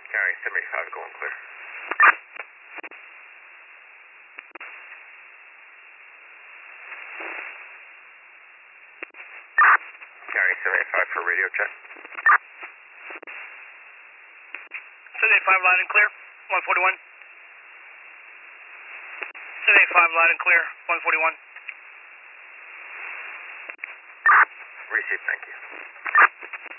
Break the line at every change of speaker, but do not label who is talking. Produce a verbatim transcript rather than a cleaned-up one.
Gary, seventy-five going clear. Gary, seventy-five for radio check.
seventy-five loud and clear, one forty-one. seventy-five loud and clear, one forty-one.
Receive, thank you.